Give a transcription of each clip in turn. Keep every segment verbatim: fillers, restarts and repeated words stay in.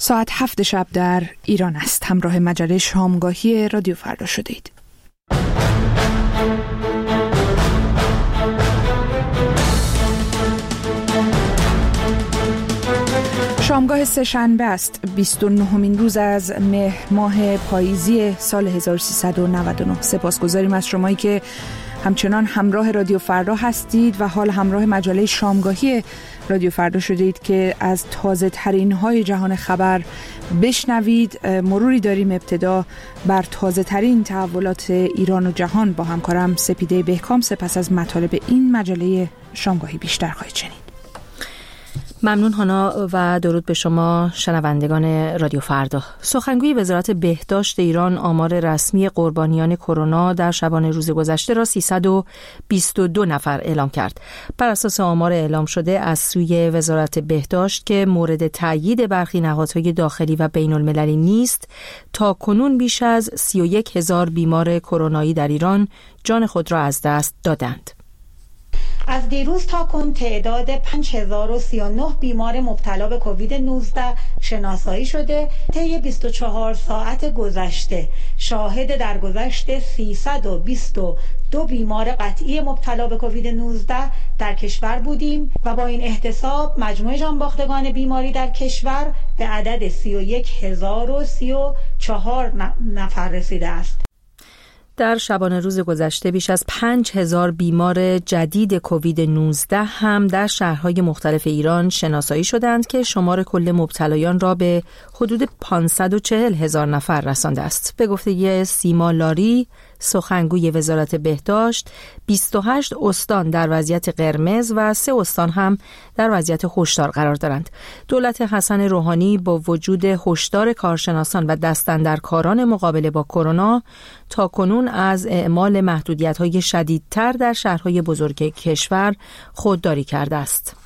ساعت هفت شب در ایران است. همراه مجله شامگاهی رادیو فردا شدید. شامگاه سه شنبه است، بیست و نهمین روز از مهر ماه پاییزی سال هزار و سیصد و نود و نه. سپاسگزاریم از شمایی که همچنان همراه رادیو فردا هستید و حال همراه مجله شامگاهی رادیو فردا شدید که از تازه ترین های جهان خبر بشنوید. مروری داریم ابتدا بر تازه ترین تحولات ایران و جهان با همکارم سپیده بهکام. سپس از مطالب این مجله شامگاهی بیشتر خواهید شنید. ممنون هانا و درود به شما شنوندگان رادیو فردا. سخنگوی وزارت بهداشت ایران آمار رسمی قربانیان کرونا در شبانه روز گذشته را سیصد و بیست و دو نفر اعلام کرد. بر اساس آمار اعلام شده از سوی وزارت بهداشت که مورد تأیید برخی نهادهای داخلی و بین المللی نیست، تا کنون بیش از سی و یک هزار بیمار کرونایی در ایران جان خود را از دست دادند. از دیروز تا کنون تعداد پنج هزار و سی و نه بیمار مبتلا به کووید نوزده شناسایی شده. طی بیست و چهار ساعت گذشته شاهد درگذشت سیصد و بیست و دو بیمار قطعی مبتلا به کووید نوزده در کشور بودیم و با این احتساب مجموع جانباختگان بیماری در کشور به عدد سی و یک هزار و سی و چهار نفر رسیده است. در شبانه روز گذشته بیش از پنج هزار بیمار جدید کووید نوزده هم در شهرهای مختلف ایران شناسایی شدند که شمار کل مبتلایان را به حدود پانصد و چهل هزار نفر رسانده است. به گفته سیما لاری، سخنگوی وزارت بهداشت، بیست و هشت استان در وضعیت قرمز و سه استان هم در وضعیت هشدار قرار دارند. دولت حسن روحانی با وجود هشدار کارشناسان و دستاندرکاران مقابله با کرونا تا کنون از اعمال محدودیت‌های شدیدتر در شهرهای بزرگ کشور خودداری کرده است.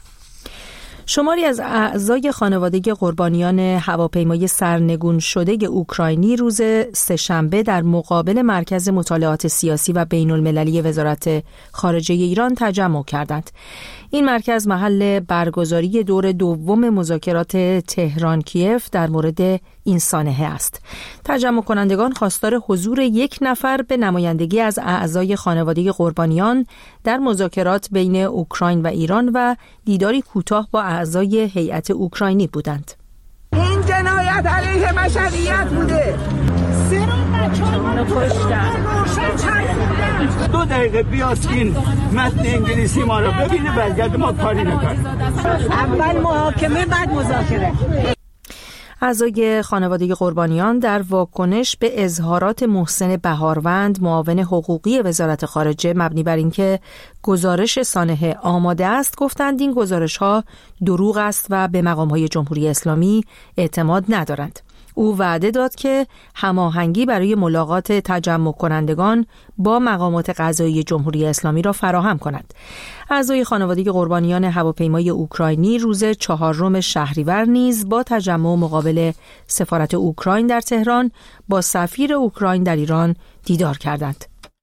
شماری از اعضای خانواده قربانیان هواپیمای سرنگون شده اوکراینی روز سه‌شنبه در مقابل مرکز مطالعات سیاسی و بین المللی وزارت خارجه ایران تجمع کردند. این مرکز محل برگزاری دور دوم مذاکرات تهران کیف در مورد این سانحه است. تجمع کنندگان خواستار حضور یک نفر به نمایندگی از اعضای خانواده قربانیان در مذاکرات بین اوکراین و ایران و دیداری کوتاه با اعضای هیئت اوکراینی بودند. این جنایت علیه بشریت بوده. دو دقیقه بیاسکین متن انگلیسی ما رو ببینه برگرد ما کاری نکنیم. اول محاکمه بعد مذاکره. اعضای خانواده قربانیان در واکنش به اظهارات محسن بهاروند، معاون حقوقی وزارت خارجه، مبنی بر اینکه گزارش سانحه آماده است، گفتند این گزارش‌ها دروغ است و به مقام‌های جمهوری اسلامی اعتماد ندارند. او وعده داد که هماهنگی برای ملاقات تجمع کنندگان با مقامات قضایی جمهوری اسلامی را فراهم کند. اعضای خانواده قربانیان هواپیمای اوکراینی روز چهارم شهریور نیز با تجمع مقابل سفارت اوکراین در تهران با سفیر اوکراین در ایران دیدار کردند.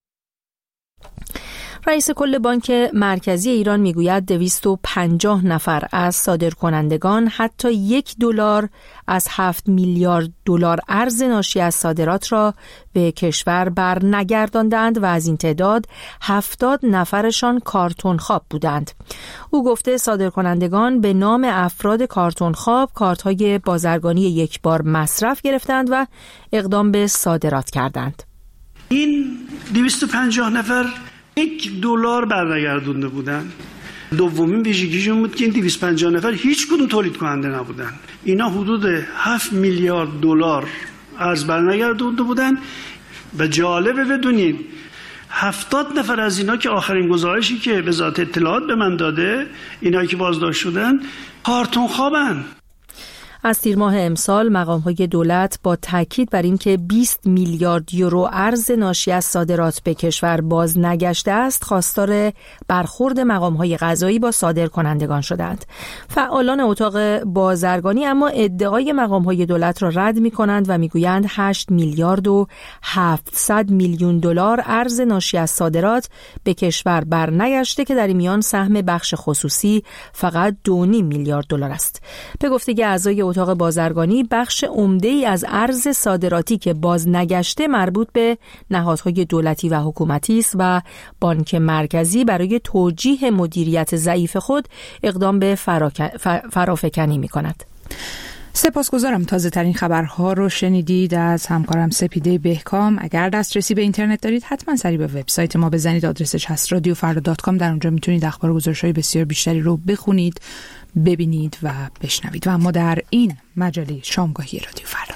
رئیس کل بانک مرکزی ایران میگوید دویست و پنجاه نفر از صادرکنندگان حتی یک دلار از هفت میلیارد دلار ارز ناشی از صادرات را به کشور بر نگرداندند و از این تعداد هفتاد نفرشان کارتون خواب بودند. او گفته صادرکنندگان به نام افراد کارتون خواب کارت‌های بازرگانی یک بار مصرف گرفتند و اقدام به صادرات کردند. این دویست و پنجاه نفر یک دلار برنگردونده بودن. دومین ویژگیشون بود که این دویست و پنجاه نفر هیچ کدوم تولید کننده نبودن. اینا حدود هفت میلیارد دلار ارز برنگردونده بودن و جالبه بدونید هفتاد نفر از اینا که آخرین گزارشی که وزارت اطلاعات به من داده، اینایی که بازداشت شدن کارتون خوابن. از تیر ماه امسال مقام‌های دولت با تاکید بر اینکه بیست میلیارد یورو ارز ناشی از صادرات به کشور باز نگشته است، خواستار برخورد مقام‌های قضایی با صادرکنندگان شدند. فعالان اتاق بازرگانی اما ادعای مقام‌های دولت را رد می‌کنند و می‌گویند هشت میلیارد و هفتصد میلیون دلار ارز ناشی از صادرات به کشور برنگشته که در این میان سهم بخش خصوصی فقط دو و نیم میلیارد دلار است. به گفته اعضای اتاق بازرگانی بخش عمده‌ای از ارز صادراتی که باز نگشته مربوط به نهادهای دولتی و حکومتی است و بانک مرکزی برای توجیه مدیریت ضعیف خود اقدام به فرافکنی می‌کند. سپاسگزارم. تازه ترین خبرها رو شنیدید از همکارم سپیده بهکام. اگر دسترسی به اینترنت دارید حتما سری به وبسایت ما بزنید. آدرسش هست رادیو فردا دات کام. در اونجا میتونید اخبار و گزارش‌های بسیار بیشتری رو بخونید، ببینید و بشنوید. و اما در این مجله شامگاهی رادیو فردا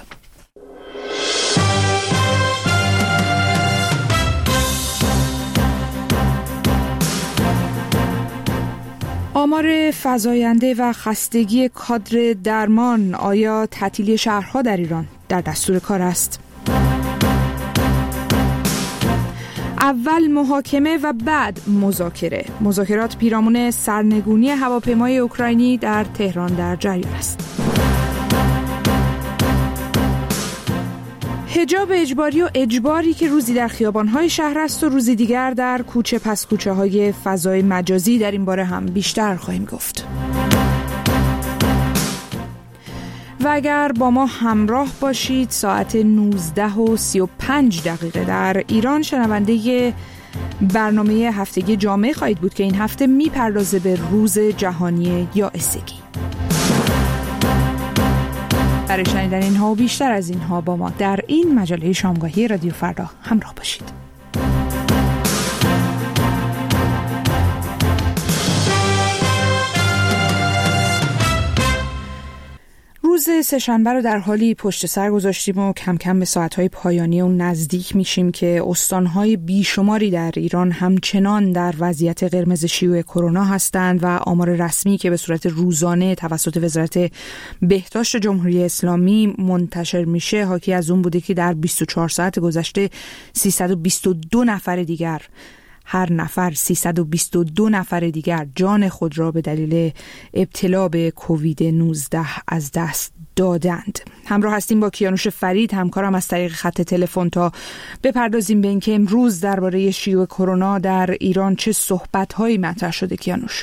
آمار فزاینده و خستگی کادر درمان. آیا تعطیلی شهرها در ایران در دستور کار است؟ اول محاکمه و بعد مذاکره. مذاکرات پیرامون سرنگونی هواپیمای اوکراینی در تهران در جریان است. حجاب اجباری و اجباری که روزی در خیابان‌های شهر است و روزی دیگر در کوچه پس کوچه های فضای مجازی. در این باره هم بیشتر خواهیم گفت. و اگر با ما همراه باشید ساعت نوزده و سی و پنج دقیقه در ایران شنونده برنامه هفتگی جامعه خواهید بود که این هفته میپردازه به روز جهانی یائسگی. برای شنیدن اینها و بیشتر از اینها با ما در این مجله شامگاهی رادیو فردا همراه باشید. روز سه‌شنبه رو در حالی پشت سر گذاشتیم و کم کم به ساعت‌های پایانی اون نزدیک میشیم که استان‌های بیشماری در ایران همچنان در وضعیت قرمز شیوع کرونا هستند و آمار رسمی که به صورت روزانه توسط وزارت بهداشت جمهوری اسلامی منتشر میشه حاکی از اون بوده که در بیست و چهار ساعت گذشته سیصد و بیست و دو نفر دیگر هر نفر سیصد و بیست و دو نفر دیگر جان خود را به دلیل ابتلا به کووید نوزده از دست دادند. همراه هستیم با کیانوش فرید همکارم از طریق خط تلفن تا بپردازیم به اینکه امروز درباره شیوع کرونا در ایران چه صحبت‌هایی مطرح شده. کیانوش.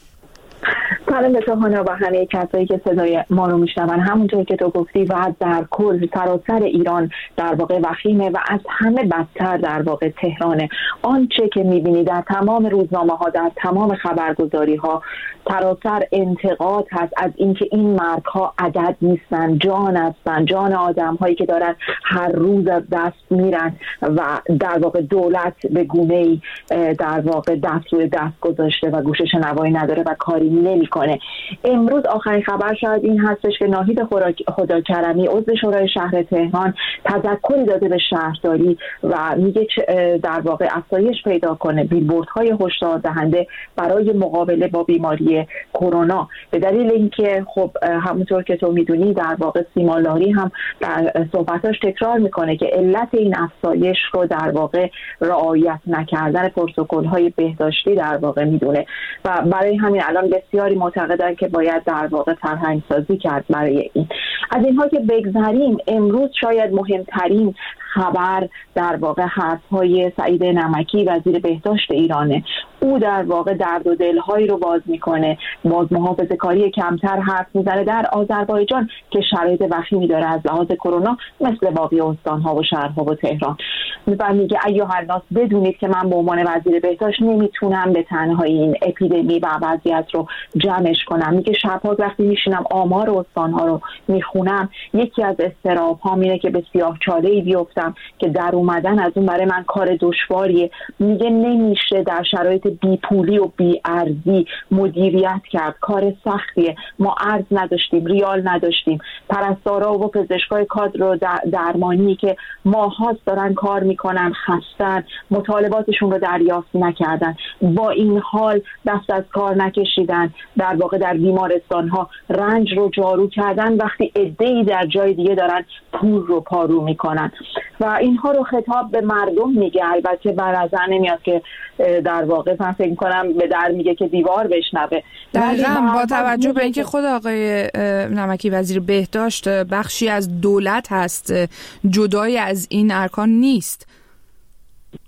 سلام به شما و همه کسایی که صدای ما رو میشنون. همونطور که تو گفتی و در کل سراسر ایران در واقع وخیمه و از همه بدتر در واقع تهرانه. آنچه که میبینی در تمام روزنامه ها، در تمام خبرگزاری ها سراسر انتقاد هست از اینکه این مرگ ها عدد نیستن، جان هستن، جان آدم هایی که دارن هر روز از دست میرن و در واقع دولت به گونه‌ای در واقع دست روی دست گذاشته و گوش شنوایی نداره و کاری نمی‌کنه. امروز آخرین خبر شاید این هستش که ناهید خداکرمی عضو شورای شهر تهران تذکری داده به شهرداری و میگه در واقع افزایش پیدا کنه بیلبوردهای هشدار دهنده برای مقابله با بیماری کرونا، به دلیل اینکه خب همونطور که تو میدونی در واقع سیما لاری هم در صحبتاش تکرار میکنه که علت این افزایش رو در واقع رعایت نکردن پروتکل‌های بهداشتی در واقع میدونه و برای همین الان بسیاری معتقدن که باید در واقع فرهنگ سازی کرد برای این. از اینها که بگذریم، امروز شاید مهمترین خبر در واقع حرف‌های سعید نمکی وزیر بهداشت ایرانه. او در واقع درد و دل‌هایی رو باز میکنه، باز محافظه‌کاری کمتر حرف میزنه در آذربایجان که شرایط وخیمی داره از لحاظ کرونا مثل باقی استان‌ها و شهرها و تهران. و میگه ایها الناس بدونید که من به عنوان وزیر بهداشت نمیتونم به تنهایی این اپیدمی و وضعیت رو جمعش کنم. میگه شب‌ها وقتی میشینم آمار استان‌ها رو میخونم یکی از اضطراب‌هام اینه که به سیاه‌چاله‌ای بیفتم که در اومدن از اون برای من کار دشواریه. میگه نمیشه در شرایط بیپولی و بی‌ارزی مدیریت کرد، کار سختیه. ما ارز نداشتیم، ریال نداشتیم، پرستارا و پزشکای کادر درمانی که ماهاست دارن کار میکنن خستن، مطالباتشون رو دریافت نکردن، با این حال دست از کار نکشیدن، در واقع در بیمارستان ها رنج رو جارو کردن وقتی عده‌ای در جای دیگه دارن پول رو پارو میکنن و اینها رو خطاب به مردم میگه. البته بر نظر نمیاد که در واقع من فکر کنم به در میگه که دیوار بشنوه. دقیقاً با توجه به اینکه خود آقای نمکی وزیر بهداشت بخشی از دولت هست، جدای از این ارکان نیست.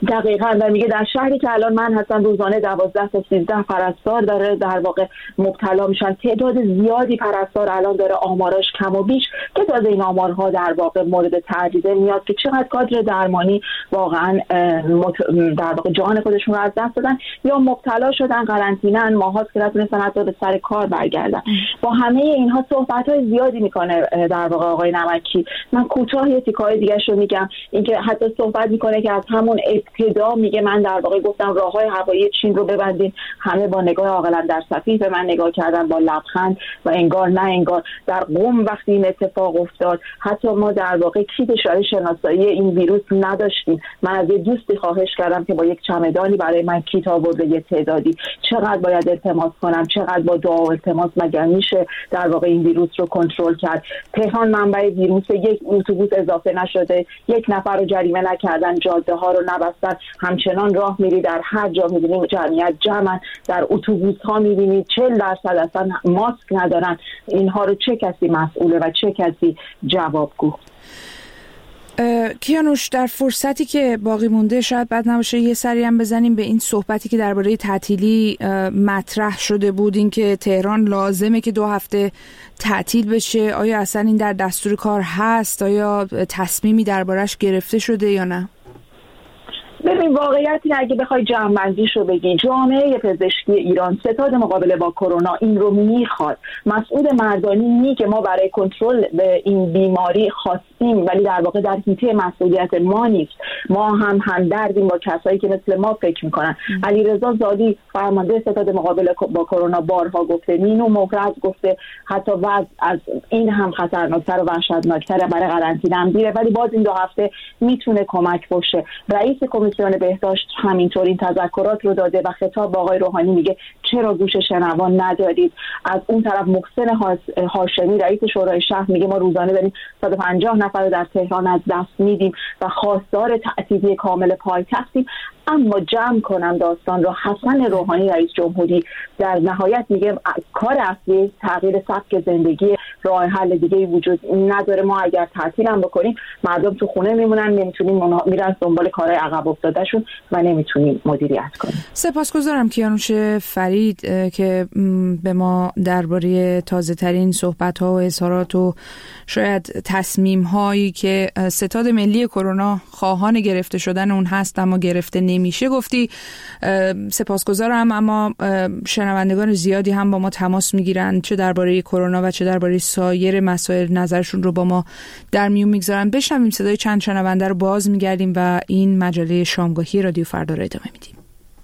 دقیقاً. و میگه در شهری که الان من هستم روزانه دوازده تا سیزده پرستار داره در واقع مبتلا میشن. تعداد زیادی پرستار الان داره، آمارش کم و بیش که تازه این آمارها در واقع مورد تعریض میاد که چقدر کادر درمانی واقعاً در واقع جان خودشون رو از دست دادن یا مبتلا شدن، قرنطینه‌ان، ماهاست که نتونستن حتی به سر کار برگردن. با همه اینها صحبت‌های زیادی میکنه در واقع آقای نمکی. من کوتاه یه تیکای دیگه رو میگم، اینکه حتی صحبت میکنه که از همون ابتدا میگه من در واقع گفتم راههای هوایی چین رو ببندین، همه با نگاه عاقلانه در صفیح به من نگاه کردن با لبخند و انگار نه انگار. در قم وقتی این اتفاق افتاد حتی ما در واقع کیت شناسایی این ویروس نداشتیم. من از یه دوستی خواهش کردم که با یک چمدانی برای من کیت آورده یه تعدادی. چقدر باید التماس کنم، چقدر با دعا و التماس مگر میشه در واقع این ویروس رو کنترل کرد؟ تهران منبع ویروس، یک اتوبوس اضافه نشده، یک نفر رو جریمه نکردن، جاده ها رو نبستن، همچنان راه میری در هر جا میبینیم جمعیت جمعن، در اتوبوس ها میبینید چهل درصد اصلا ماسک ندارن. اینها رو چه کسی مسئوله و چه کسی جوابگو؟ کیانوش، در فرصتی که باقی مونده شاید بد نباشه یه سری هم بزنیم به این صحبتی که درباره تعطیلی مطرح شده بود، این که تهران لازمه که دو هفته تعطیل بشه. آیا اصلا این در دستور کار هست؟ آیا تصمیمی دربارش گرفته شده یا نه؟ ببین واقعیت اینه اگه بخوای جمع‌بندیش رو بگی، جامعه پزشکی ایران ستاد مقابله با کرونا این رو میخواد. مسعود مردانی میگه ما برای کنترل به این بیماری خواستیم ولی در واقع در حیطه مسئولیت ما نیست. ما هم همدردیم با کسایی که مثل ما فکر میکنن. علیرضا زادی فرمانده ستاد مقابله با کرونا بارها گفته، مینو مفرز گفته حتی وضع از این هم خطرناکتر و وحشتناکتر برای قرنطینه هم دیره، ولی باز این دو هفته میتونه کمک باشه. رئیس کمیسیون بهداشت همینطور این تذکرات رو داده و خطاب با آقای روحانی میگه چرا گوش شنوان ندارید. از اون طرف محسن هاشمی رئیس شورای شهر میگه ما روزانه داریم صد و پنجاه نفر رو در تهران از دست میدیم و خواستار تعطیلی کامل پایتختیم. اما جمع کنم داستان رو، حسن روحانی رئیس جمهوری در نهایت میگه کار اصلی تغییر سبک زندگی، راه حل دیگه وجود نداره. ما اگر تعطیل هم بکنیم مردم تو خونه میمونن، نمیتونیم میرن دنبال کارهای عقب افتادهشون و نمیتونیم مدیریت کنیم. سپاسگزارم کیانوش فرید که به ما درباره تازه ترین صحبت ها و اظهارات و شاید تصمیم هایی که ستاد ملی کرونا خواهان گرفته شدن اون هست اما گرفته نمیشه گفتی. سپاسگزارم. اما شنوندگان زیادی هم با ما تماس میگیرن، چه درباره کرونا و چه درباره سایر مسائل نظرشون رو با ما در میون میگذارن. بشنویم صدای چند شنونده رو، باز میگردیم و این مجله شامگاهی رادیو فردا رو ادامه میدیم.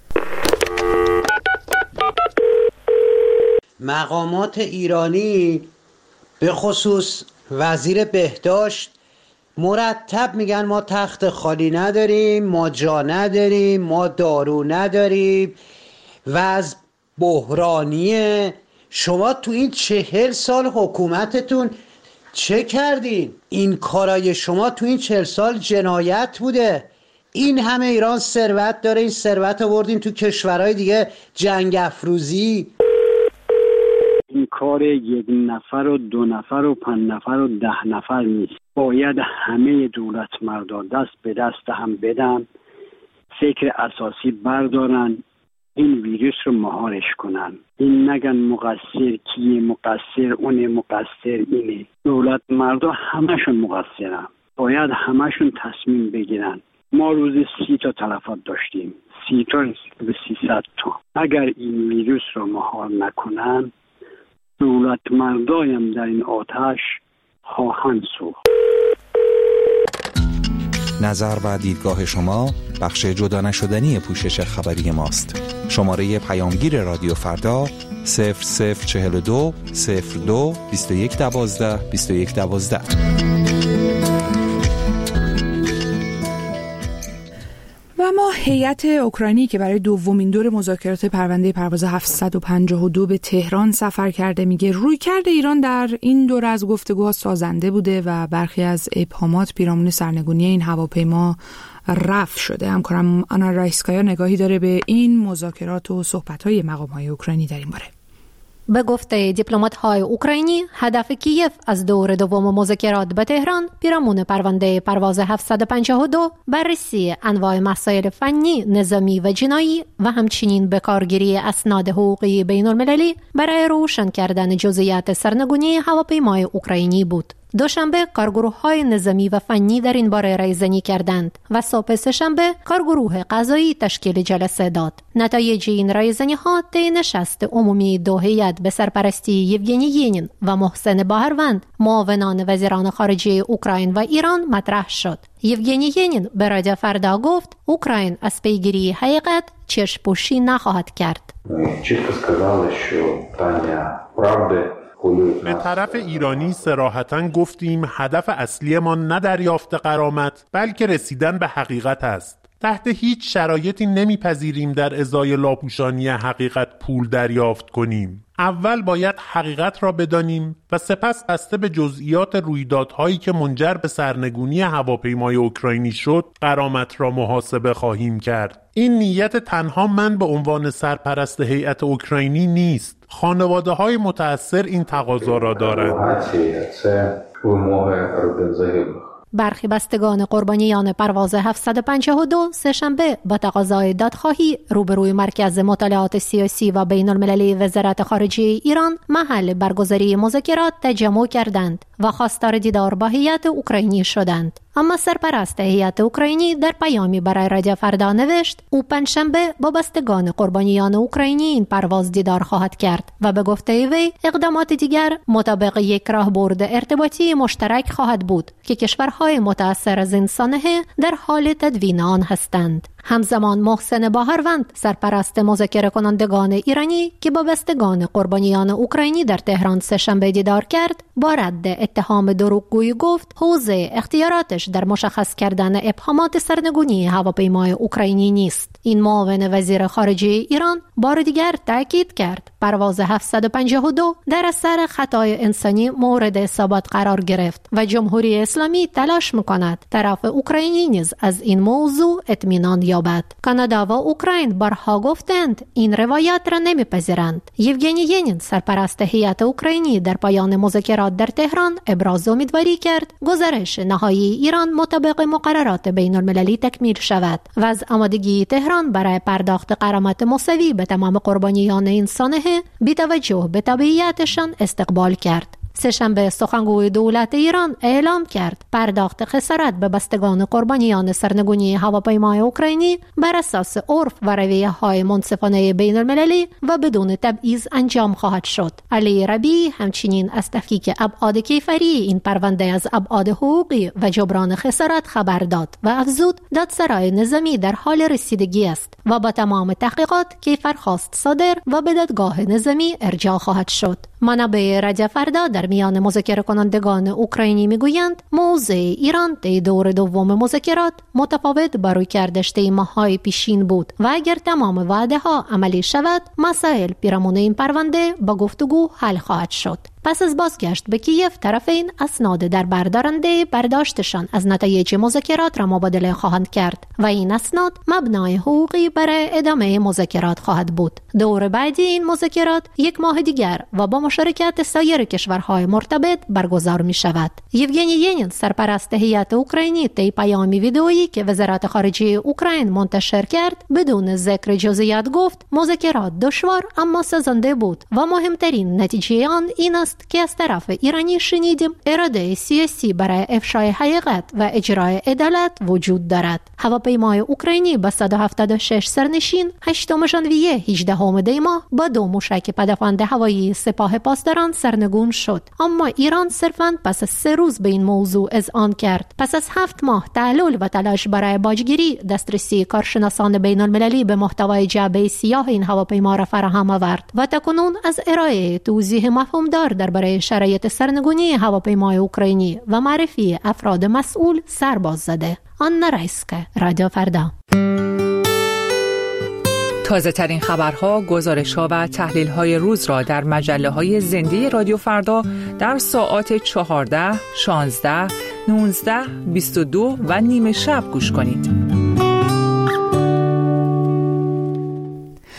مقامات ایرانی به خصوص وزیر بهداشت مرتب میگن ما تخت خالی نداریم، ما جا نداریم، ما دارو نداریم، وضع بحرانیه. شما تو این چهل سال حکومتتون چه کردین؟ این کارای شما تو این چهل سال جنایت بوده. این همه ایران ثروت داره، این ثروت آوردین تو کشورهای دیگه جنگ افروزی. این کار یک نفر و دو نفر و پنج نفر و ده نفر نیست. باید همه دولت مردان دست به دست هم بدن، فکر اساسی بردارن، این ویروس رو مهارش کنن. این نگن مقصر کیه، مقصر اونه، مقصر اینه. دولت مردا همشون مقصرن، باید همشون تصمیم بگیرن. ما روز سی تا تلفات داشتیم، سی تا به سیصد تا. اگر این ویروس رو مهار نکنن دولت مردایم در این آتش خواهند سوخت. نظر و دیدگاه شما بخش جدا نشدنی پوشش خبری ماست. شماره پیامگیر رادیو فردا صفر صفر چهل و دو صفر دو بیست و یک دوازده بیست و یک دوازده. و ما هیئت اوکراینی که برای دومین دور مذاکرات پرونده پرواز هفتصد و پنجاه و دو به تهران سفر کرده میگه رویکرد ایران در این دور از گفتگوها سازنده بوده و برخی از ابهامات پیرامون سرنگونی این هواپیما رفع شده. همکارم آنا رایسکایا نگاهی داره به این مذاکرات و صحبت‌های مقام‌های اوکراینی در این باره. به گفته دیپلمات‌های اوکراینی، هدف کیف از دور دوم مذاکرات به تهران پیرامون پرونده پرواز هفتصد و پنجاه و دو بررسی انواع مسائل فنی، نظامی و جنایی و همچنین به کارگیری اسناد حقوقی بین‌المللی برای روشن کردن جزئیات سرنگونی هواپیمای اوکراینی بود. دوشنبه کارگروه‌های نظامی و فنی در این باره رایزنی کردند و صبح سه‌شنبه کارگروه قضایی تشکیل جلسه داد. نتایج این رایزنی‌ها طی نشست عمومی دو هیئت به سرپرستی یوگنی ینین و محسن باهروند، معاونان وزیران خارجه اوکراین و ایران مطرح شد. یوگنی ینین به رادیو فردا گفت اوکراین از پیگیری حقیقت چشم‌پوشی نخواهد کرد. چیزی сказали, що питання правди به طرف ایرانی صراحتاً گفتیم هدف اصلی ما نه دریافت غرامت بلکه رسیدن به حقیقت است. تحت هیچ شرایطی نمیپذیریم در ازای لاپوشانی حقیقت پول دریافت کنیم. اول باید حقیقت را بدانیم و سپس بسته به جزئیات رویدادهایی که منجر به سرنگونی هواپیمای اوکراینی شد غرامت را محاسبه خواهیم کرد. این نیت تنها من به عنوان سرپرست هیئت اوکراینی نیست. خانواده های متأثر این تقاضا را دارند. برخی بستگان قربانیان پرواز هفتصد و پنجاه و دو سه‌شنبه با تقاضای دادخواهی روبروی مرکز مطالعات سیاسی و بین المللی وزارت خارجه ایران محل برگزاری مذاکرات تجمع کردند و خواستار دیدار با هیئت اوکراینی شدند. اما سرپرست هیئت اوکراینی در پیامی برای رادیو فردا نوشت او پنجشنبه با بستگان قربانیان اوکراینی این پرواز دیدار خواهد کرد و به گفته وی اقدامات دیگر مطابق یک راهبرد ارتباطی مشترک خواهد بود که کشورهای متأثر از این سانحه در حال تدوین آن هستند. همزمان محسن باهروند سرپرست مذاکره کنندگان ایرانی که با بستگان قربانیان اوکراینی در تهران سه‌شنبه دیدار کرد با رد اتهام دروغگویی گفت حوزه اختیاراتش در مشخص کردن ابهامات سرنگونی هواپیمای اوکراینی نیست. این معاون وزیر خارجه ایران بار دیگر تاکید کرد پرواز هفتصد و پنجاه و دو در اثر خطای انسانی مورد اصابت قرار گرفت و جمهوری اسلامی تلاش می‌کند طرف اوکراینی نیز از این موضوع اطمینان یابد. کانادا و اوکراین بارها گفتند این روایت را نمی‌پذیرند. یوگنی ینین سرپرست هیئت اوکراینی در پایان مذاکرات در تهران ابراز امیدواری کرد گزارش نهایی ایران مطابق مقررات بین المللی تکمیل شود و از آمادگی تهران برای پرداخت غرامت مساوی به تمام قربانیان این سانحه بی توجه به تبعیتشان استقبال کرد. سه‌شنبه سخنگوی دولت ایران اعلام کرد پرداخت خسارت به بستگان قربانیان سرنگونی هواپیمای اوکراینی بر اساس عرف و رویه‌های منصفانه بین المللی و بدون تبعیض انجام خواهد شد. علی ربیعی همچنین از تفکیک ابعاد کیفری این پرونده از ابعاد حقوقی و جبران خسارت خبر داد و افزود دادسرای نظامی در حال رسیدگی است و با تمام تحقیقات کیفرخواست صادر و به دادگاه نظامی ارجاع خواهد شد. منابع رادیو فردا در میان مذاکره کنندگان اوکراینی میگویند موضع ایران طی دور دوم مذاکرات متفاوت با رویکردش طی ماه‌های پیشین بود و اگر تمام وعده ها عملی شود مسائل پیرامون این پرونده با گفتگو حل خواهد شد. پس از بازگشت به کیف طرفین اسناد در بردارنده برداشتشان از نتایج مذاکرات را مبادله خواهند کرد و این اسناد مبنای حقوقی برای ادامه مذاکرات خواهد بود. دور بعدی این مذاکرات یک ماه دیگر و با مشارکت سایر کشورهای مرتبط برگزار می شود. یوگنی ینین سرپرست هیئت اوکراینی طی پیامی ویدئویی که وزارت خارجه اوکراین منتشر کرد بدون ذکر جزئیات گفت مذاکرات دشوار اما سازنده بود و مهمترین نتیجه آن این است که از طرف ایرانی شنیدیم اراده سیاسی برای افشای حقیقت و اجرای عدالت وجود دارد. هواپیمای اوکراینی با صد و هفتاد و شش سرنشین هشتم ژانویه هجدهم دی ماه با دو موشک پدافند هوایی سپاه پاسداران سرنگون شد، اما ایران صرفاً پس از سه روز به این موضوع اذعان کرد. پس از هفت ماه تعلل و تلاش برای باجگیری دسترسی کارشناسان بین المللی به محتوای جعبه سیاه این هواپیما را فراهم آورد و تاکنون از ارائه توضیح مفهومدار درباره شرایط سرنگونی هواپیمای اوکراینی و معرفی افراد مسئول سرباز زده. آنا رایسکه، رادیو فردا. تازه ترین خبرها، گزارش‌ها و تحلیل‌های روز را در مجله‌های زنده رادیو فردا در ساعات چهارده، شانزده، نوزده، بیست و دو و نیمه شب گوش کنید.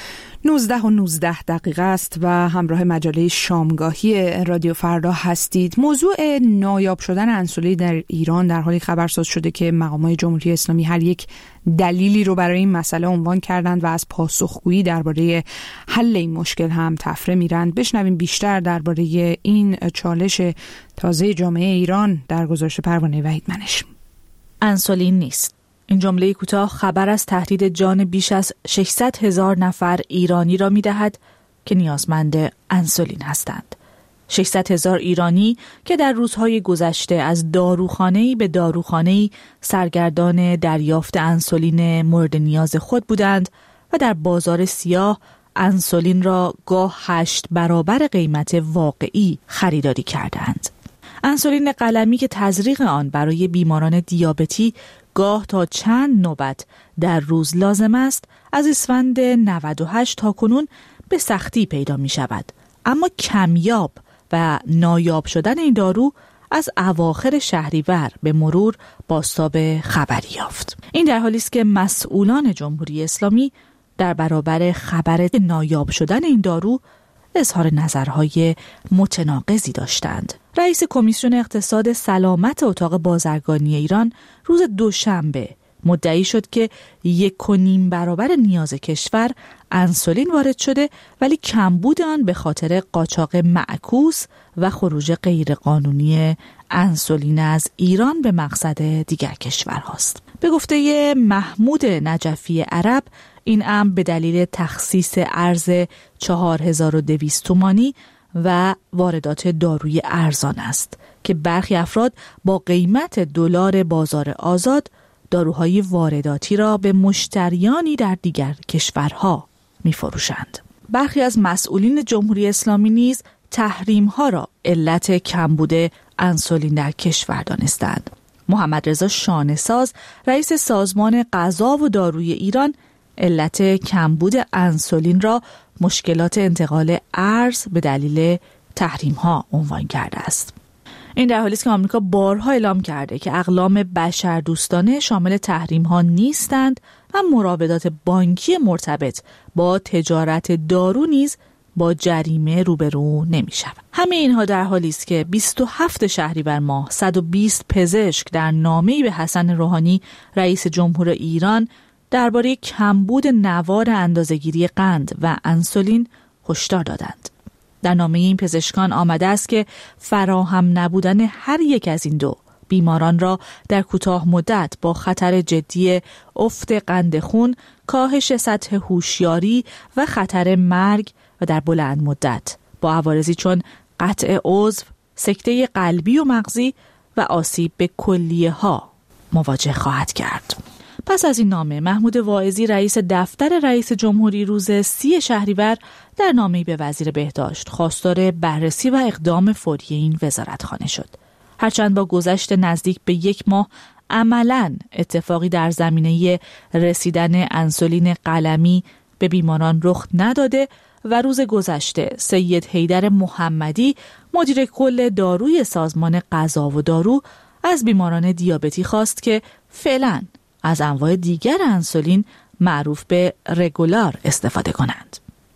نوزده و نوزده دقیقه است و همراه مجله شامگاهی رادیو فردا هستید. موضوع نایاب شدن انسولین در ایران در حالی خبرساز شده که مقامات جمهوری اسلامی هر یک دلیلی رو برای این مسئله عنوان کردند و از پاسخگویی درباره حل این مشکل هم تفره میرند. بشنویم بیشتر درباره این چالش تازه جامعه ایران در گزارش پروانه وحید منش. انسولین نیست. این جمله کوتاه خبر از تهدید جان بیش از ششصد هزار نفر ایرانی را می‌دهد که نیازمند انسولین هستند. ششصد هزار ایرانی که در روزهای گذشته از داروخانه‌ای به داروخانه‌ای سرگردان دریافت انسولین مورد نیاز خود بودند و در بازار سیاه انسولین را گاه هشت برابر قیمت واقعی خریداری کردند. انسولین قلمی که تزریق آن برای بیماران دیابتی گاه تا چند نوبت در روز لازم است، از اسفند نود و هشت تا کنون به سختی پیدا می شود. اما کمیاب و نایاب شدن این دارو از اواخر شهریور به مرور بازتاب خبری یافت. این در حالی است که مسئولان جمهوری اسلامی در برابر خبر نایاب شدن این دارو اظهار نظرهای متناقضی داشتند. رئیس کمیسیون اقتصاد سلامت اتاق بازرگانی ایران روز دوشنبه مدعی شد که یک و نیم برابر نیاز کشور انسولین وارد شده، ولی کمبود آن به خاطر قاچاق معکوس و خروج غیرقانونی انسولین از ایران به مقصد دیگر کشورهاست. به گفته محمود نجفی عرب، این امر به دلیل تخصیص ارز چهار هزار و دویست تومانی و واردات داروی ارزان است که برخی افراد با قیمت دلار بازار آزاد داروهای وارداتی را به مشتریانی در دیگر کشورها می فروشند. برخی از مسئولین جمهوری اسلامی نیز تحریم ها را علت کمبود انسولین در کشور دانستند. محمد رضا شانه‌ساز، رئیس سازمان غذا و داروی ایران، علت کمبود انسولین را مشکلات انتقال ارز به دلیل تحریم ها عنوان کرده است. این در حالی است که آمریکا بارها اعلام کرده که اقلام بشردوستانه شامل تحریم ها نیستند و مراودات بانکی مرتبط با تجارت دارو نیز با جریمه روبرو نمی شود. همه اینها در حالی است که بیست و هفتم شهریور ماه صد و بیست پزشک در نامه‌ای به حسن روحانی رئیس جمهور ایران درباره کمبود نوار اندازه‌گیری قند و انسولین هشدار دادند. در نامه این پزشکان آمده است که فراهم نبودن هر یک از این دو بیماران را در کوتاه مدت با خطر جدی افت قند خون، کاهش سطح هوشیاری و خطر مرگ و در بلند مدت با عوارضی چون قطع عضو، سکته قلبی و مغزی و آسیب به کلیه ها مواجه خواهد کرد. پس از این نامه، محمود واعظی رئیس دفتر رئیس جمهوری روز سی شهریور در نامه‌ای به وزیر بهداشت خواستار بررسی و اقدام فوری این وزارتخانه شد. هرچند با گذشت نزدیک به یک ماه عملاً اتفاقی در زمینه رسیدن انسولین قلمی به بیماران رخ نداده و روز گذشته سید حیدر محمدی مدیر کل داروی سازمان غذا و دارو از بیماران دیابتی خواست که فعلاً از انواع دیگر انسولین معروف به رگولار استفاده کنند.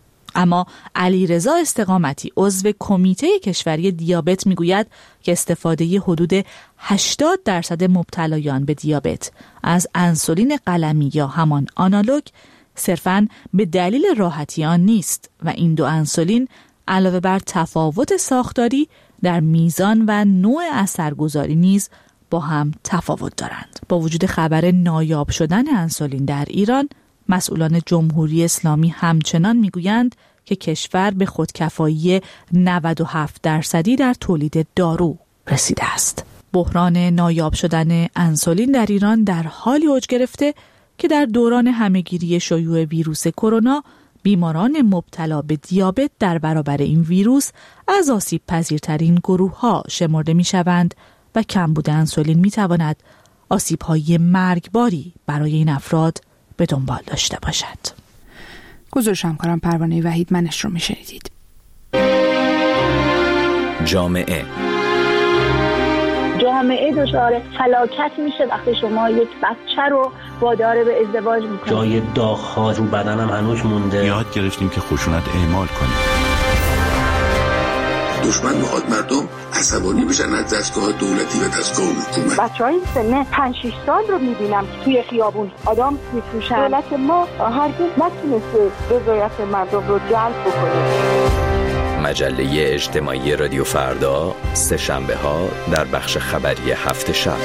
اما علیرضا استقامتی عضو کمیته کشوری دیابت میگوید که استفاده حدود هشتاد درصد مبتلایان به دیابت از انسولین قلمی یا همان آنالوگ صرفاً به دلیل راحتی آن نیست و این دو انسولین علاوه بر تفاوت ساختاری در میزان و نوع اثرگذاری نیز با هم تفاوت دارند. با وجود خبر نایاب شدن انسولین در ایران، مسئولان جمهوری اسلامی همچنان میگویند که کشور به خودکفایی نود و هفت درصدی در تولید دارو رسیده است. بحران نایاب شدن انسولین در ایران در حالی اوج گرفته که در دوران همهگیری شیوع ویروس کرونا بیماران مبتلا به دیابت در برابر این ویروس از آسیب پذیرترین گروه ها شمرده می شوند و کمبود انسولین می تواند آسیب های مرگباری برای این افراد به دنبال داشته باشد. گزارش همکارم پروانه وحید منش رو می شنیدید. جامعه جامعه دچار فلاکت میشه وقتی شما یک بچه رو وادار به ازدواج میکنید. جای داغ‌ها رو بدنم هنوز مونده. یاد گرفتیم که خشونت اعمال کنیم. دشمن میخواد مردم عصبانی بشن از دستگاه دولتی و دستگاه حکومت. بچهای سن پنج شش سال رو میبینم که توی خیابون آدم میفروشن. دولت ما هرگز نتونسته رضایت مردم رو جلب بکنه. مجله اجتماعی رادیو فردا سه شنبه ها در بخش خبری هفت شب.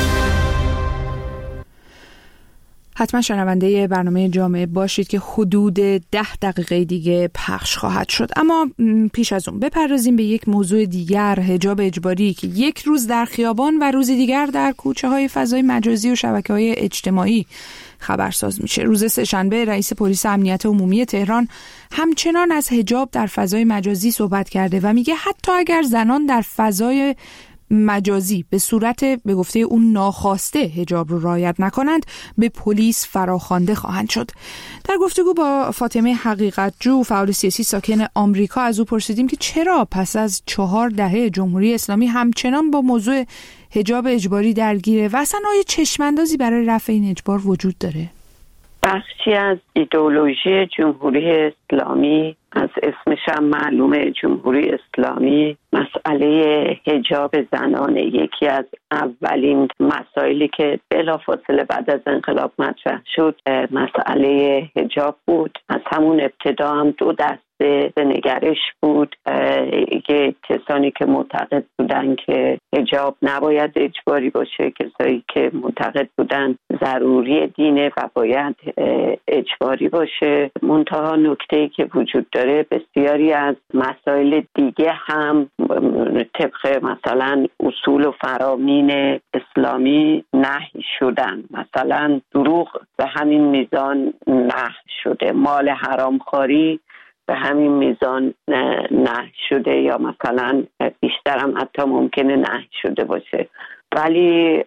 حتما شنونده برنامه جامعه باشید که حدود ده دقیقه دیگه پخش خواهد شد. اما پیش از اون بپردازیم به یک موضوع دیگر، حجاب اجباری که یک روز در خیابان و روز دیگر در کوچه های فضای مجازی و شبکه های اجتماعی خبرساز میشه. روز سه‌شنبه رئیس پلیس امنیت عمومی تهران همچنان از حجاب در فضای مجازی صحبت کرده و میگه حتی اگر زنان در فضای مجازی به صورت به گفته اون ناخواسته حجاب رو رعایت نکنند به پلیس فراخوانده خواهند شد. در گفتگو با فاطمه حقیقتجو فعال سیاسی ساکن آمریکا از او پرسیدیم که چرا پس از چهار دهه جمهوری اسلامی همچنان با موضوع حجاب اجباری درگیره و اصلا آیا چشم‌اندازی برای رفع این اجبار وجود داره؟ بخشی از ایدئولوژی جمهوری اسلامی، از اسمش هم معلومه جمهوری اسلامی، مسئله حجاب زنانه. یکی از اولین مسائلی که بلافاصله بعد از انقلاب مطرح شد مسئله حجاب بود. از همون ابتدا هم دو دسته به نگرش بود، که کسانی که معتقد بودن که حجاب نباید اجباری باشه، کسانی که معتقد بودن ضروری دینه و باید اجباری باشه. منتها نکته‌ای که وجود داره بسیاری از مسائل دیگه هم طبق مثلا اصول و فرامین اسلامی نهی شدن. مثلا دروغ به همین میزان نهی شده، مال حرامخواری به همین میزان نهی شده، یا مثلا بیشتر هم حتی ممکنه نهی شده باشه، ولی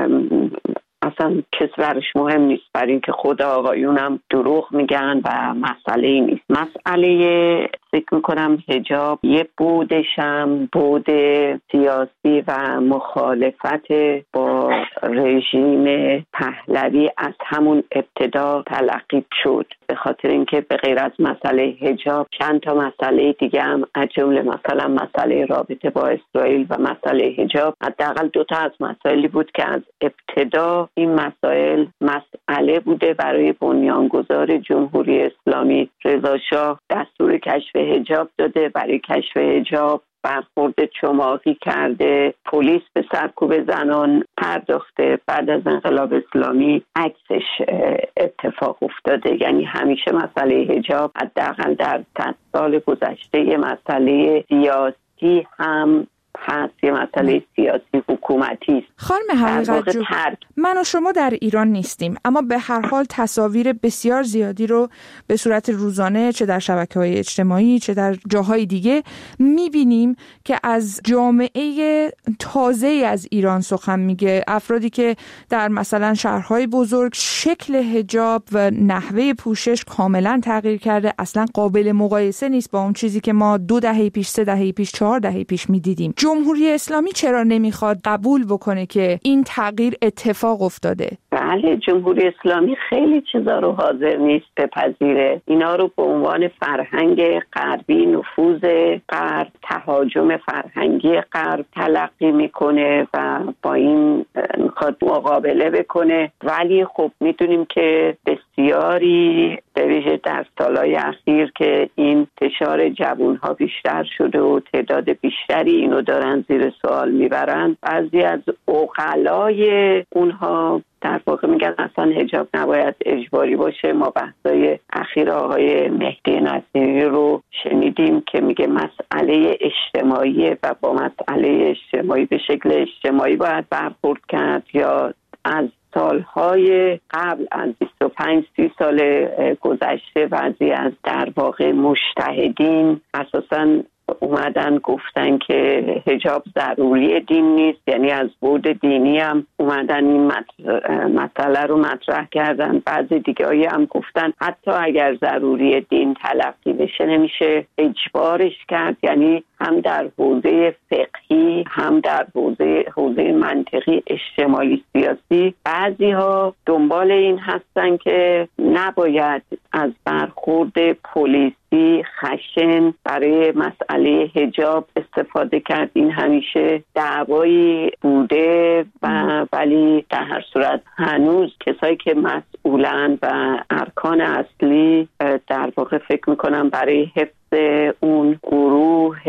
اصلا کس برش مهم نیست، برای اینکه خود آقایون هم دروغ میگن و مسئله ای نیست. مسئله فکر میکنم حجاب یه بودشم بود سیاسی و مخالفت با رژیم پهلوی از همون ابتدا تلقی شد، به خاطر اینکه به غیر از مسئله حجاب چند تا مسئله دیگه هم از جمله مثلا مسئله رابطه با اسرائیل و مسئله حجاب، حداقل دو تا از مسائلی بود که از ابتدا این مسائل مسئله بوده برای بنیانگذار جمهوری اسلامی. رضا شاه دستور کشف حجاب داده، برای کشف حجاب برخورد چماقی کرده، پلیس به سرکوب زنان پرداخته. بعد از انقلاب اسلامی عکسش اتفاق افتاده. یعنی همیشه مسئله حجاب حداقل در صد سال گذشته یه مسئله سیاسی هم هست، یه مسئله سیاسی حکومتی است. خانم حقیقتجو، من و شما در ایران نیستیم، اما به هر حال تصاویر بسیار زیادی رو به صورت روزانه چه در شبکه‌های اجتماعی چه در جاهای دیگه می‌بینیم که از جامعه تازه‌ای از ایران سخن میگه. افرادی که در مثلا شهرهای بزرگ شکل حجاب و نحوه پوشش کاملا تغییر کرده، اصلا قابل مقایسه نیست با اون چیزی که ما دو دهه پیش، سه دهه پیش، چهار دهه پیش می‌دیدیم. جمهوری اسلامی چرا نمیخواد قبول بکنه که این تغییر اتفاق افتاده؟ بله، جمهوری اسلامی خیلی چیزا رو حاضر نیست بپذیره. اینا رو به عنوان فرهنگ غربی، نفوذ غرب، تهاجم فرهنگی غرب تلقی میکنه و با این میخواد مقابله بکنه. ولی خب میدونیم که بسیاری به ویژه در سالهای اخیر که این انتشار جوانها بیشتر شده و تعداد بیشتری اینو دارن زیر سوال میبرن، بعضی از عقلای اونها در واقع میگن اصلا حجاب نباید اجباری باشه. ما بحثای اخیر آقای مهدی نصیری رو شنیدیم که میگه مسئله اجتماعی و با مسئله اجتماعی به شکل اجتماعی باید برخورد کرد، یا از سالهای قبل از بیست و پنج سی سال گذشته بعضی از در واقع مجتهدین اساساً اومدن گفتن که حجاب ضروری دین نیست، یعنی از بعد دینی هم اومدن این مسئله رو مطرح کردن. بعضی دیگه‌ای هم گفتن حتی اگر ضروری دین تلقی بشه نمیشه اجبارش کرد، یعنی هم در حوزه فقهی، هم در حوزه حوزه منطقی، اجتماعی، سیاسی، بعضی ها دنبال این هستن که نباید از برخورد پلیسی خشن برای مسئله حجاب استفاده کرد. این همیشه دعوایی بوده و ولی در هر صورت هنوز کسایی که مسئولن و ارکان اصلی در واقع فکر میکنم برای حفظ اون گروه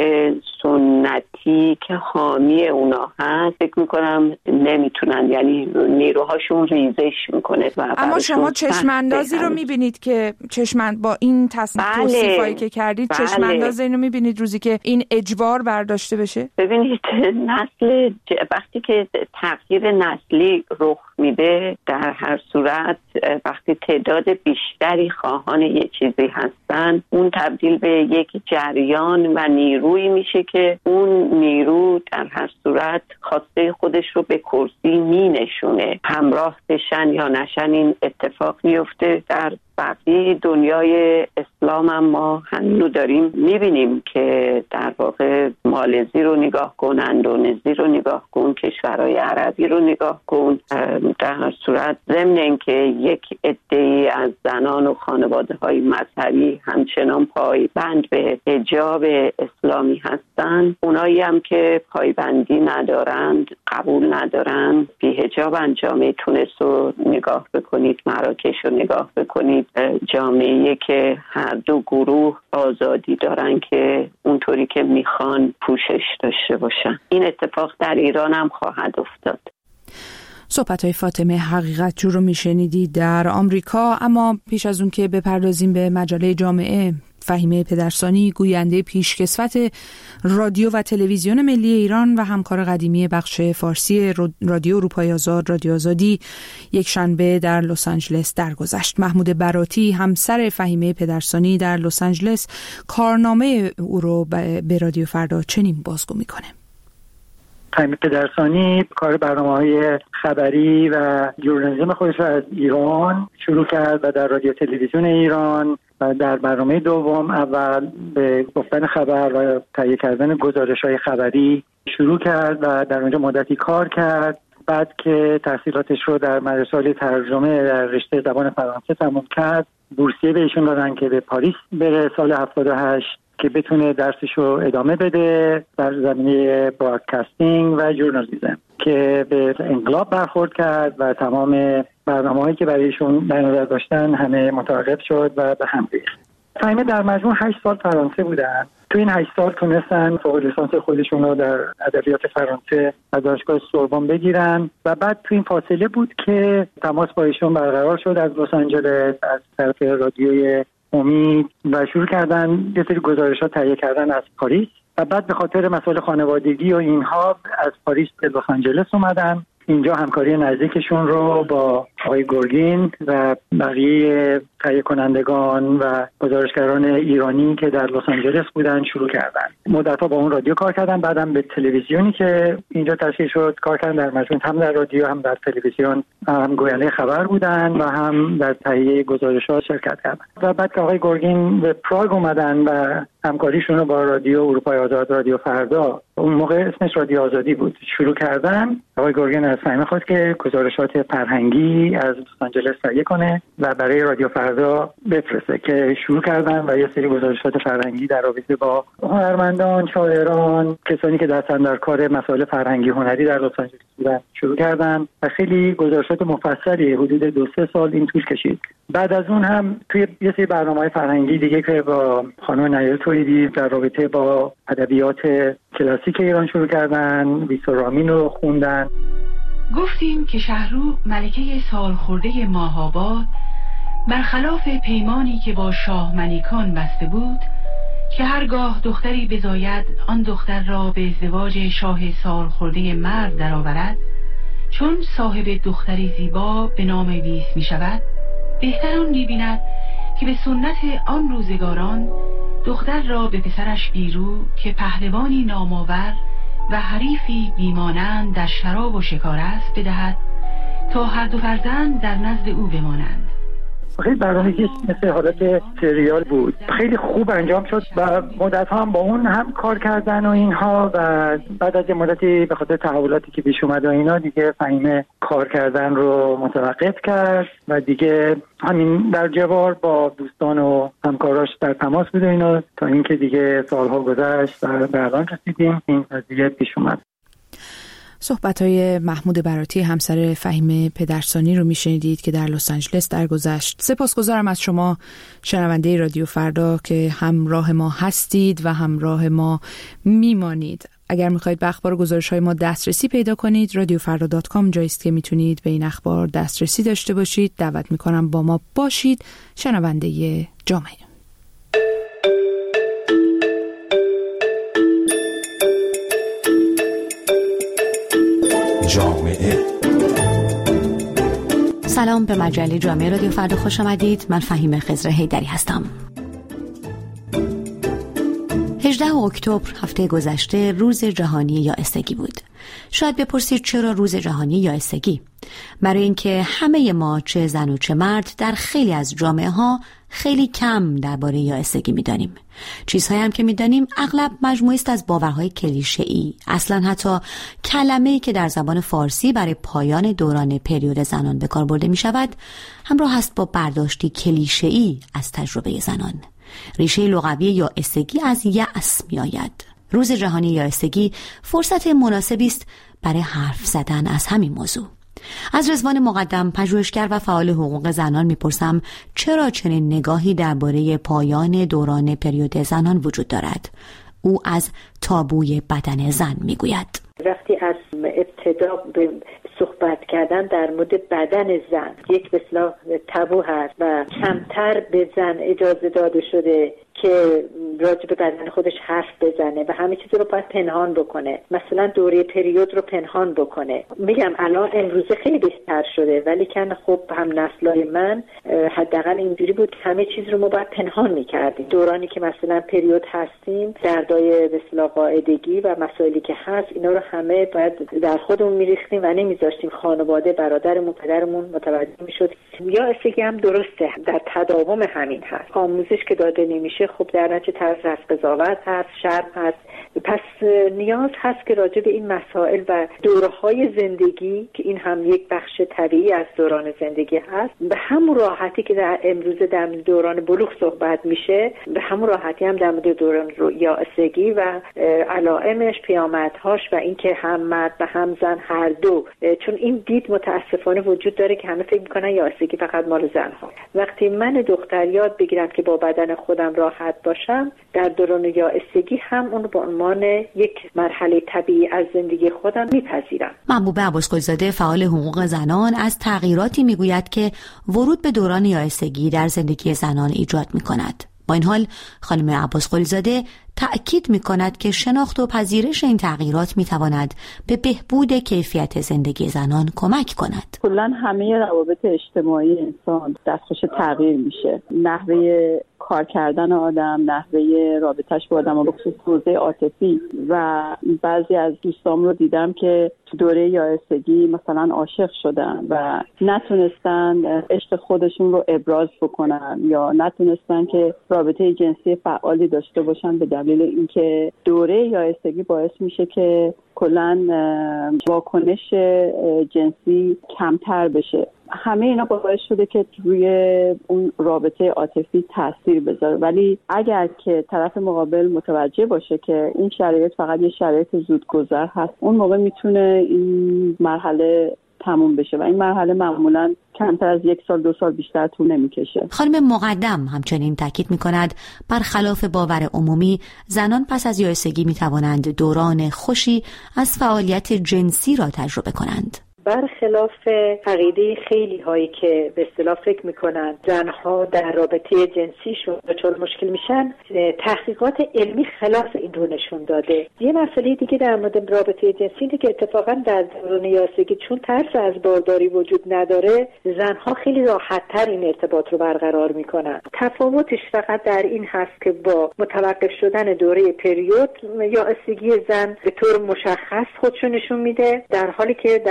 سنتی که حامی اونا هست فکر میکنم نمیتونن، یعنی نیروهاشون ریزش میکنه. و اما شما چشماندازی رو میبینید که چشمند با این تصمیم بله. توصیفایی که کردید بله. چشمانداز اینو میبینید روزی که این اجبار برداشته بشه؟ ببینید نسل وقتی که تغییر نسلی رخ میده، در هر صورت وقتی تعداد بیشتری خواهان یه چیزی هستن، اون تبدیل به یک جریان و نیرویی میشه که اون نیرو در هر صورت خواسته خودش رو به کرسی می نشونه. همراه بشن یا نشن این اتفاق میفته. در بقیه دنیای اسلام هم ما همینو داریم میبینیم که در واقع مالزی رو نگاه کن، اندونزی رو نگاه کن، کشورهای عربی رو نگاه کن. در هر صورت ضمن اینکه یک عده‌ای از زنان و خانواده‌های مذهبی همچنان پایبند به حجاب اسلامی هستند، اونایی هم که پایبندی ندارند، قبول ندارند، بی حجاب جامعه تونس رو نگاه بکنید، مراکش رو نگاه بکنید، جامعه‌ای که هر دو گروه آزادی دارن که اونطوری که میخوان پوشش داشته باشن. این اتفاق در ایران هم خواهد افتاد. صحبت‌های فاطمه حقیقتجو رو میشنیدید در آمریکا. اما پیش از اون که بپردازیم به مجله جامعه، فهیمه پدرسانی، گوینده پیشکسوت رادیو و تلویزیون ملی ایران و همکار قدیمی بخش فارسی رادیو اروپای آزاد، رادیو آزادی، یک شنبه در لس آنجلس درگذشت. محمود براتی، همسر فهیمه پدرسانی در لس آنجلس، کارنامه او رو به رادیو فردا چنین بازگو میکنه. فهیمه پدرسانی کار برنامه‌های خبری و ژورنالیسم خودش از ایران شروع کرد و در رادیو تلویزیون ایران و در برنامه دوم اول به گفتن خبر و تهیه کردن گزارش‌های خبری شروع کرد و در اونجا مدتی کار کرد. بعد که تحصیلاتش رو در مدرسه ترجمه در رشته زبان فرانسه تمام کرد، بورسیه به ایشون دادن که به پاریس بره سال هفتاد و هشت که بتونه درسش رو ادامه بده در زمینه براڈکاستینگ و ژورنالیسم، که به انقلاب برخورد کرد و تمام برنامه‌هایی که برایشون در نظر داشتن همه متوقف شد و به هم ریخت. فهیمه در مجموع هشت سال فرانسه بودن. تو این هشت سال تونستن فوق لیسانس خودشون رو در ادبیات فرانسه از دانشگاه سوربن بگیرن و بعد تو این فاصله بود که تماس با ایشون برقرار شد از لس آنجلس از طرف رادیوی امید و شروع کردن یه سری گزارشات تهیه کردن از پاریس و بعد به خاطر مسائل خانوادگی و اینها از پاریس به لس آنجلس اومدن. اینجا همکاری نزدیکشون رو با آقای گورگین و بقیه تهیه کنندگان و گزارشگران ایرانی که در لس آنجلس بودن شروع کردن. مدت‌ها با اون رادیو کار کردن، بعدم به تلویزیونی که اینجا تشکیل شد کار کردن. در مجموع هم در رادیو هم در تلویزیون هم گوینده خبر بودن و هم در تهیه گزارشات شرکت کردن. و بعد که آقای گورگین به پراگ اومدن و همکاریشون رو با رادیو اروپای آزاد، رادیو فردا، اون موقع اسمش رادیو آزادی بود، شروع کردن. آقای گورگین از فهیمه خواست که گزارشات فرهنگی از لس آنجلس تهیه کنه و برای رادیو فردا بفرسته، که شروع کردن و یه سری گزارشات فرهنگی در رابطه با هنرمندان، شاعران، کسانی که دستن در کار مسائل فرهنگی هنری در لس آنجلس بودن شروع کردن و خیلی گزارشات مفصلی حدود دو سه سال این طول کشید. بعد از اون هم توی یه سری برنامه‌های فرهنگی دیگه که با خانم نایل توحیدی در رابطه با ادبیات کلاسیک ایران شروع کردن، ویسا رامین رو خوندن. گفتیم که شهرو ملکه سالخورده ماه‌آباد برخلاف پیمانی که با شاه ملیکان بسته بود که هرگاه دختری بزاید آن دختر را به ازدواج شاه سالخورده مرد درآورد، چون صاحب دختری زیبا به نام ویس می شود، بهتر آن می بیند که به سنت آن روزگاران دختر را به پسرش بیرو که پهلوانی نامآور و حریفی بیمانند در شراب و شکار است بدهد تا هر دو فرزند در نزد او بمانند. خیلی برنامه‌ریزی مثل حالت سریال بود، خیلی خوب انجام شد و مدت ها هم با اون هم کار کردن و اینها و بعد از مدتی به خاطر تحولاتی که پیش اومد و اینا دیگه فهیم کار کردن رو متوقف کرد و دیگه همین در جوار با دوستان و همکاراش در تماس بود اینا تا اینکه دیگه سالها گذشت و به الان رسیدیم این قضیه پیش اومد. صحبت‌های محمود براتی همسر فهیم پدرسانی رو میشنیدید که در لس آنجلس درگذشت. سپاسگزارم از شما شنونده رادیو فردا که همراه ما هستید و همراه ما میمانید. اگر میخواید به اخبار و گزارش‌های ما دسترسی پیدا کنید رادیو فردا دات کام جایی است که میتونید به این اخبار دسترسی داشته باشید. دعوت میکنم با ما باشید. شنونده جامعه جامعه سلام، به مجله جامعه رادیو فردا خوش آمدید. من فهیم خضر حیدری هستم. هجدهم اکتبر هفته گذشته روز جهانی یائسگی بود. شاید بپرسید چرا روز جهانی یائسگی؟ برای اینکه همه ما چه زن و چه مرد در خیلی از جامعه ها خیلی کم درباره یائسگی می‌دانیم. چیزهایی هم که می‌دانیم اغلب مجموعی است از باورهای کلیشه‌ای. اصلاً حتی کلمه‌ای که در زبان فارسی برای پایان دوران پریود زنان به کار برده می‌شود همراه است با برداشتی کلیشه‌ای از تجربه زنان. ریشه لغوی یائسگی از یأس می‌آید. روز جهانی یائسگی فرصت مناسبی است برای حرف زدن از همین موضوع. از رضوان مقدم، پژوهشگر و فعال حقوق زنان میپرسم چرا چنین نگاهی درباره پایان دوران پریود زنان وجود دارد. او از تابوی بدن زن میگوید. وقتی از ابتدا به صحبت کردن در مورد بدن زن یک به اصطلاح تابو هست و کمتر به زن اجازه داده شده که راجع به بدن خودش حرف بزنه و همه چیز رو باید پنهان بکنه، مثلا دوره پریود رو پنهان بکنه. میگم الان امروزه خیلی بهتر شده ولی کن خب هم نسلای من حداقل اینجوری بود که همه چیز رو ما باید پنهان میکردیم. دورانی که مثلا پریود هستیم، دردای به اصطلاح قاعدگی و مسائلی که هست اینا رو همه باید در خودمون میریختیم و نمیذاشتیم خانواده، برادرمون، پدرمون متوجه میشد. یا اسکی هم درسته در تداوم همین هست. آموزش که داده نمیشه خب در نتیجه طرز از قضاوت هست، شرم هست. پس نیاز هست که راجع به این مسائل و دوره‌های زندگی که این هم یک بخش طبیعی از دوران زندگی هست، به همون راحتی که در امروز در دوران بلوغ صحبت میشه، به همون راحتی هم در مورد دوران یائسگی و علائمش، پیامدهاش و اینکه هم مرد و هم زن هر دو، چون این دید متاسفانه وجود داره که همه فکر میکنن یائسگی فقط مال زن ها. وقتی من دختر یاد بگیرم که با بدن خودم راحت باشم، در دوران یائسگی هم اون به عنوان یک مرحله طبیعی از زندگی خودم میپذیرم. محبوبه عباسقلی‌زاده، فعال حقوق زنان، از تغییراتی میگوید که ورود به دوران یائسگی در زندگی زنان ایجاد میکند. با این حال خانم عباسقلی‌زاده تأکید می‌کند که شناخت و پذیرش این تغییرات می‌تواند به بهبود کیفیت زندگی زنان کمک کند. کلاً همه روابط اجتماعی انسان دستخوش تغییر میشه. نحوه کار کردن آدم، نحوه رابطه‌اش با آدم، به خصوص حوزه عاطفی، و بعضی از دوستام رو دیدم که تو دوره یائسگی مثلا عاشق شدن و نتونستن عشق خودشون رو ابراز بکنن یا نتونستن که رابطه جنسی فعالی داشته باشن به دلیل اینکه دوره یائسگی باعث میشه که کلاً واکنش جنسی کمتر بشه. همه اینا باعث شده که روی اون رابطه عاطفی تاثیر بذاره، ولی اگر که طرف مقابل متوجه باشه که این شرایط فقط یه شرایط زودگذر هست، اون موقع میتونه این مرحله تموم بشه و این مرحله معمولاً کمتر از یک سال دو سال بیشتر طول نمیکشه. خانم مقدم همچنین تاکید میکند برخلاف باور عمومی، زنان پس از یائسگی میتوانند دوران خوشی از فعالیت جنسی را تجربه کنند. برخلاف عقیده خیلی هایی که به اصطلاح فکر میکنن زنها در رابطه جنسیشون دچار مشکل میشن، تحقیقات علمی خلاف این رو نشون داده. یه مسئله دیگه در مورد رابطه جنسی اینه که اتفاقا در دوران یائسگی چون ترس از بارداری وجود نداره، زنها خیلی راحت‌تر این ارتباط رو برقرار میکنن. تفاوتش فقط در این هست که با متوقف شدن دوره پریود، یائسگی زن به طور مشخص خودشو نشون میده، در حالی که در مورد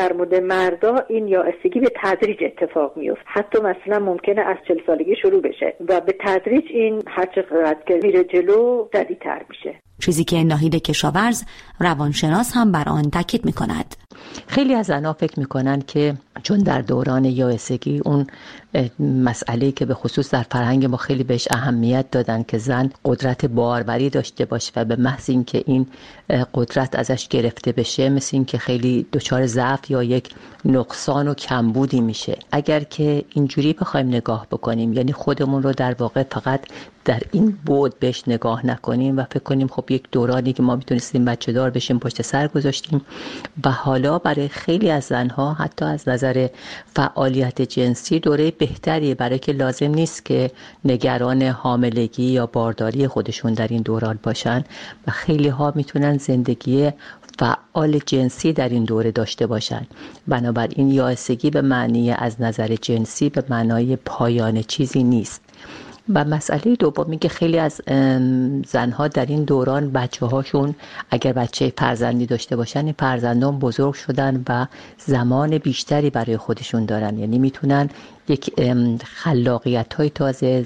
مردا این یائسگی به تدریج اتفاق میفته. حتی مثلا ممکنه از چهل سالگی شروع بشه و به تدریج این هر چقدر که میره جلو شدیدتر میشه. چیزی که ناهید کشاورز روانشناس هم بر آن تاکید میکند. خیلی از زنها فکر میکنن که چون در دوران یائسگی اون مسئله‌ای که به خصوص در فرهنگ ما خیلی بهش اهمیت دادن که زن قدرت باروری داشته باشه و به محض اینکه این قدرت ازش گرفته بشه مثل این که خیلی دچار ضعف یا یک نقصان و کمبودی میشه. اگر که اینجوری بخوایم نگاه بکنیم، یعنی خودمون رو در واقع فقط در این بعد بهش نگاه نکنیم و فکر کنیم خب یک دورانی که ما میتونستیم بچه دار بشیم پشت سر گذاشتیم و حالا برای خیلی از زنها حتی از نظر فعالیت جنسی دوره بهتریه، برای که لازم نیست که نگران حاملگی یا بارداری خودشون در این دوران باشن و خیلی ها میتونن زندگی فعال جنسی در این دوره داشته باشن. بنابراین یائسگی به معنی از نظر جنسی به معنای پایان چیزی نیست. و مسئله دومی که خیلی از زنها در این دوران بچه هاشون اگر بچه فرزندی داشته باشن، این فرزندان بزرگ شدن و زمان بیشتری برای خودشون دارن، یعنی میتونن یک خلاقیت های تازه،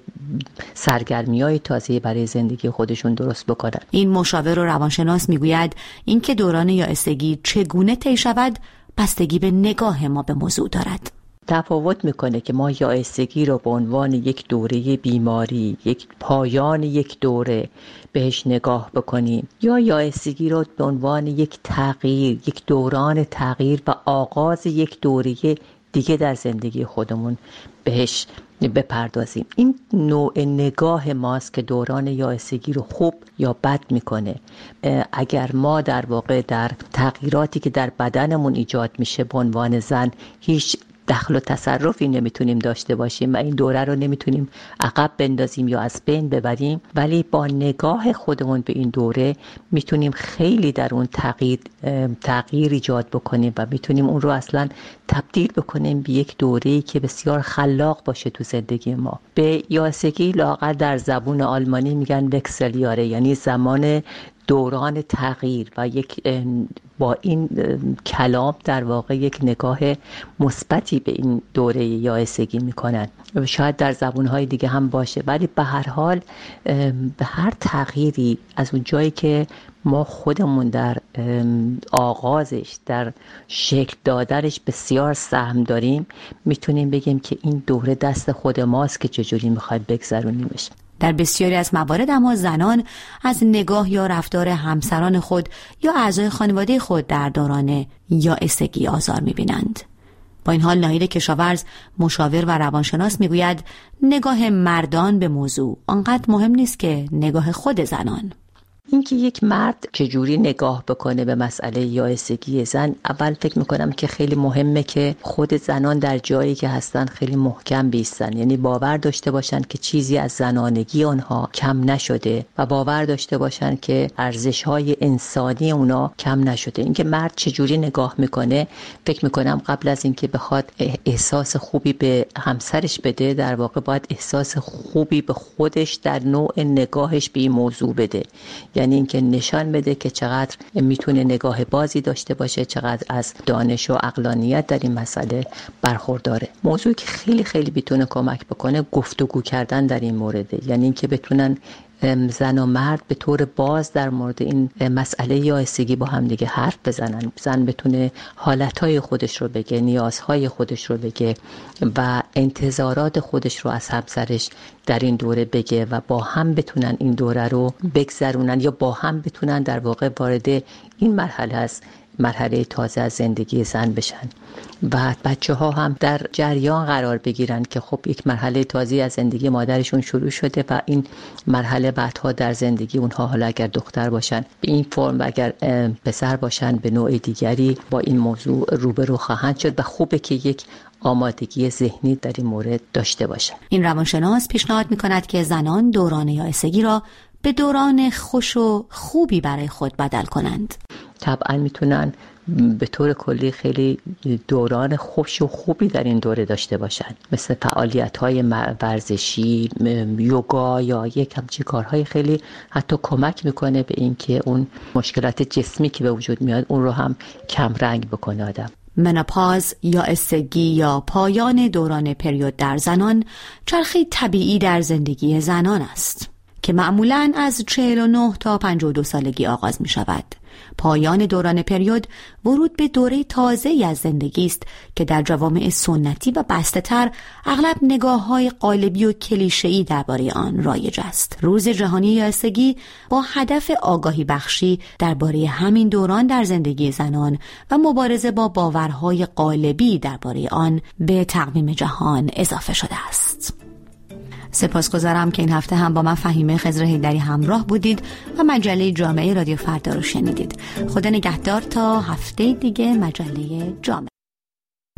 سرگرمی های تازه برای زندگی خودشون درست بکنن. این مشاور و روانشناس میگوید اینکه دوران یائسگی چگونه طی شود بستگی به نگاه ما به موضوع دارد. تفاوت میکنه که ما یائسگی رو به عنوان یک دوره بیماری، یک پایان یک دوره بهش نگاه بکنیم یا یائسگی رو به عنوان یک تغییر، یک دوران تغییر و آغاز یک دوره دیگه در زندگی خودمون بهش بپردازیم. این نوع نگاه ماست که دوران یائسگی رو خوب یا بد میکنه. اگر ما در واقع در تغییراتی که در بدنمون ایجاد میشه به عنوان زن هیچ دخل و تصرفی نمیتونیم داشته باشیم و این دوره رو نمیتونیم عقب بندازیم یا از بین ببریم، ولی با نگاه خودمون به این دوره میتونیم خیلی در اون تغییر تغییر ایجاد بکنیم و میتونیم اون رو اصلا تبدیل بکنیم به یک دوره‌ای که بسیار خلاق باشه تو زندگی ما. به یائسگی لااقل در زبون آلمانی میگن وکسلیاره، یعنی زمان دوران تغییر و یک با این کلام در واقع یک نگاه مثبتی به این دوره یائسگی میکنن. شاید در زبونهای دیگه هم باشه، ولی به هر حال به هر تغییری از اون جایی که ما خودمون در آغازش، در شکل دادنش بسیار سهم داریم، میتونیم بگیم که این دوره دست خود ماست که چجوری میخوایم بگذرونیمش. در بسیاری از موارد اما زنان از نگاه یا رفتار همسران خود یا اعضای خانواده خود در دوران یائسگی آزار می‌بینند. با این حال ناهید کشاورز مشاور و روانشناس میگوید نگاه مردان به موضوع آنقدر مهم نیست که نگاه خود زنان. اینکه یک مرد چجوری نگاه بکنه به مسئله یائسگی زن، اول فکر میکنم که خیلی مهمه که خود زنان در جایی که هستن خیلی محکم بیستن، یعنی باور داشته باشن که چیزی از زنانگی آنها کم نشده و باور داشته باشن که ارزش‌های انسانی اونا کم نشده. اینکه مرد چجوری نگاه میکنه، فکر میکنم قبل از اینکه بخواد احساس خوبی به همسرش بده، در واقع باید احساس خوبی به خودش در نوع نگاهش به این موضوع بده، یعنی اینکه نشان بده که چقدر میتونه نگاه بازی داشته باشه، چقدر از دانش و عقلانیت در این مسئله برخورداره. موضوعی که خیلی خیلی میتونه کمک بکنه گفتگو کردن در این مورد، یعنی اینکه بتونن زن و مرد به طور باز در مورد این مسئله یائسگی با هم دیگه حرف بزنن. زن بتونه حالتهای خودش رو بگه، نیازهای خودش رو بگه و انتظارات خودش رو از همسرش در این دوره بگه و با هم بتونن این دوره رو بگذرونن یا با هم بتونن در واقع وارد این مرحله از مرحله تازه از زندگی زن بشن و بچه ها هم در جریان قرار بگیرن که خب یک مرحله تازه از زندگی مادرشون شروع شده و این مرحله بعدها در زندگی اونها، حالا اگر دختر باشن به این فرم و اگر پسر باشن به نوع دیگری، با این موضوع روبرو خواهند شد و خوبه که یک آمادگی ذهنی در این مورد داشته باشن. این روانشناس پیشنهاد می‌کند که زنان دوران یائسگی را به دوران خوش و خوبی برای خود بدل کنند. طبعا میتونن به طور کلی خیلی دوران خوش و خوبی در این دوره داشته باشن، مثل فعالیت‌های ورزشی، یوگا یا یک همچین کارهای خیلی حتی کمک میکنه به این که اون مشکلات جسمی که به وجود میاد اون رو هم کم رنگ بکنه آدم. منوپاز یا استگی یا پایان دوران پریود در زنان چرخه طبیعی در زندگی زنان است که معمولاً از چهل و نه تا پنجاه و دو سالگی آغاز می شود. پایان دوران پریود ورود به دوره تازه‌ای از زندگی است که در جوامع سنتی و بسته‌تر اغلب نگاه‌های قالبی و کلیشه‌ای درباره آن رایج است. روز جهانی یائسگی با هدف آگاهی بخشی درباره همین دوران در زندگی زنان و مبارزه با باورهای قالبی درباره آن به تقویم جهان اضافه شده است. سپاسگزارم که این هفته هم با من فهیمه خضر حیدری همراه بودید و مجله جامعه رادیو فردا رو شنیدید. خدا نگهدار تا هفته دیگه مجله جامعه.